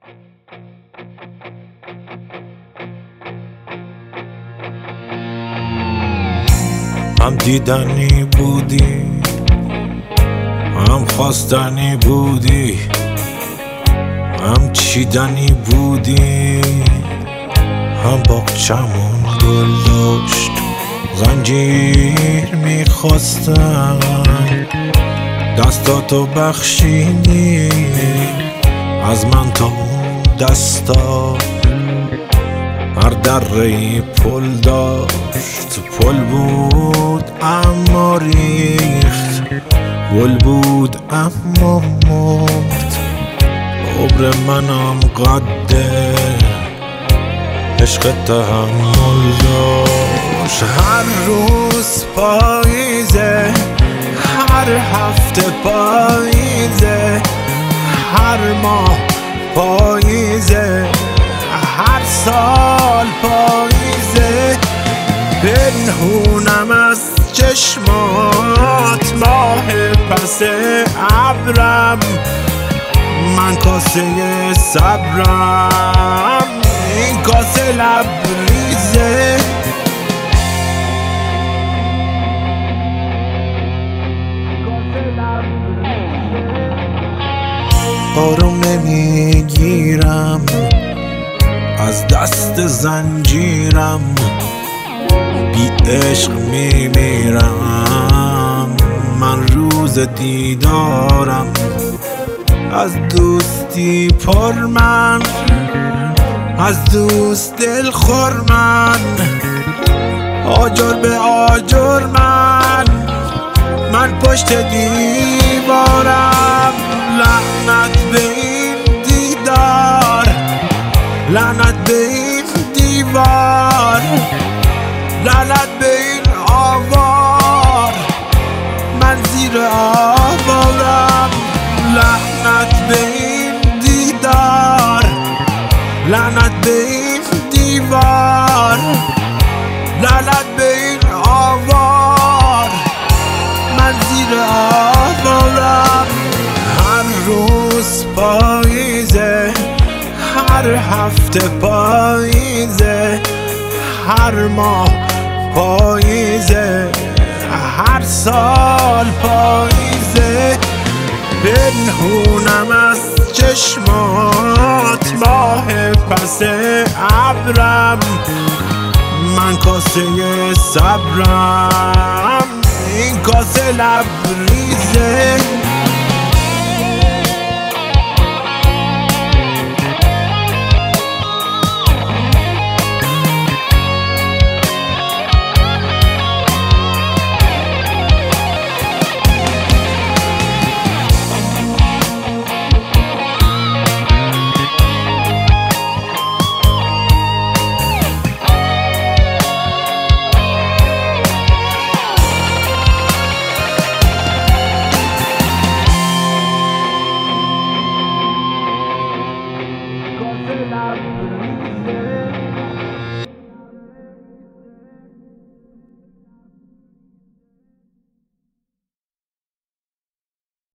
هم دیدنی بودی، هم خواستنی بودی، هم چیدنی بودی، هم باغچمون گل داشت زنجیر میخواستم، دستاتو بخشیدی از من تا اون دستا. هر دره‌ای پل داشت، پل بود اما ریخت، گل بود اما مرد. عمر منم قده عشق تحمل داشت. هر روز پاییزه، هر هفته پاییزه، هر ماه پاییزه، هر سال پاییزه. پنهونم از چشمات ماه پس ابرم، من کاسه صبرم، این کاسه لبریزه. آروم نمیگیرم از دست زنجیرم، بی عشق میمیرم من روز دیدارم. از دوستی پر من، از دوست دل خور من، آجر به آجر من پشت دیوارم. لعنت به این دیدار، لعنت به این دیوار، لعنت به این آوار، من زیر آوارم. لعنت به این دیدار، لعنت به این دیوار، لعنت به این آوار، من زیر آوارم. هر روز پاییزه، هر هفته پاییزه، هر ماه پاییزه، هر سال پاییزه. پنهونم از چشمات ماه پس ابرم، من کاسه صبرم، این کاسه لبریزه. Cause la brise